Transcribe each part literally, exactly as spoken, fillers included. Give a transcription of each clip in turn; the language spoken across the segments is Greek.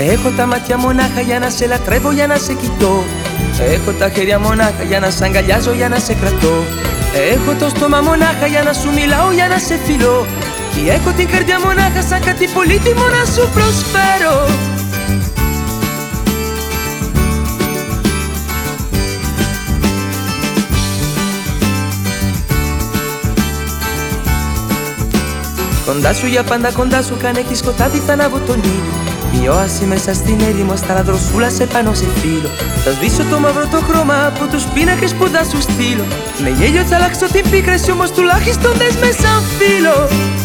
Έχω τα μάτια μονάχα για να σε λατρεύω, για να σε κοιτώ. Έχω τα χέρια μονάχα για να σ' αγκαλιάζω, για να σε κρατώ. Έχω το στόμα μονάχα για να σου μιλάω, για να σε φιλώ. Και έχω την καρδιά μονάχα σαν κάτι πολύτιμο να σου προσφέρω. Κοντά σου για πάντα, κοντά σου καν έχει σκοτάδι, θα ανάβω τον ήλιο. Η όαση μέσα στην έρημο, στα λαδροσούλα σε πάνω σε φύλλο. Θα σβήσω το μαύρο το χρώμα από τους πίνακες που θα σου στείλω. Με γέλιο θα αλλάξω την πίκραση, όμως τουλάχιστον δες με σαν φίλο.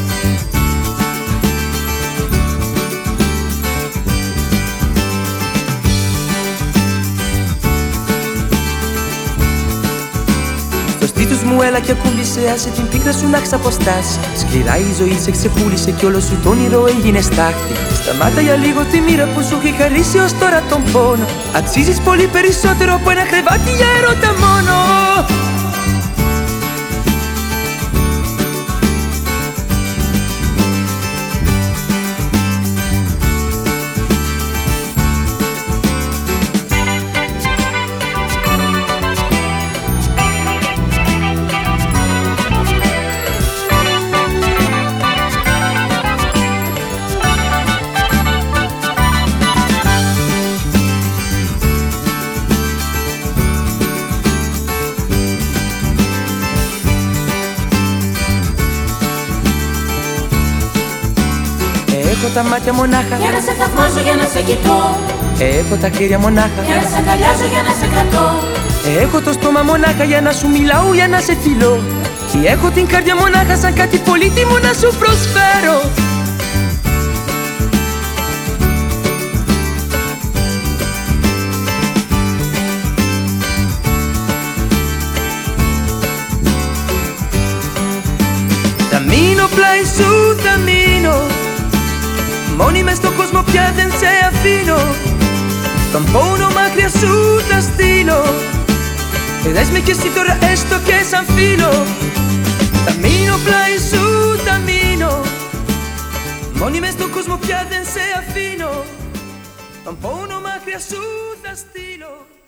Στο στήθος μου έλα και ακούμπησε, άσε την πίκρα σου να ξαποστάσει. Σκληρά η ζωή σε ξεπούλησε κι όλο σου το όνειρο έγινε στάχτη. Σταμάτα για λίγο τη μοίρα που σου έχει χαρίσει ως τώρα τον πόνο. Αξίζεις πολύ περισσότερο από ένα κρεβάτι για έρωτα μόνο. Έχω τα μάτια μονάχα για να σε θαυμάζω, για να σε κοιτώ. Έχω τα χέρια μονάχα για να σε αγκαλιάζω, για να σε κρατώ. Έχω το στόμα μονάχα για να σου μιλάω, για να σε φιλώ. Και έχω την καρδιά μονάχα σαν κάτι πολύτιμο να σου προσφέρω. Θα μείνω πλάι σου, θα μείνω. Μόνη μες στον κόσμο πια δεν σε αφήνω. Τον πόνο μακριά σου θα στείλω. Δες με κι εσύ τώρα έστω και σαν φίλο. Θα μείνω πλάι σου, θα μείνω. Μόνη μες στον κόσμο πια δεν σε αφήνω. Τον πόνο μακριά σου θα στείλω.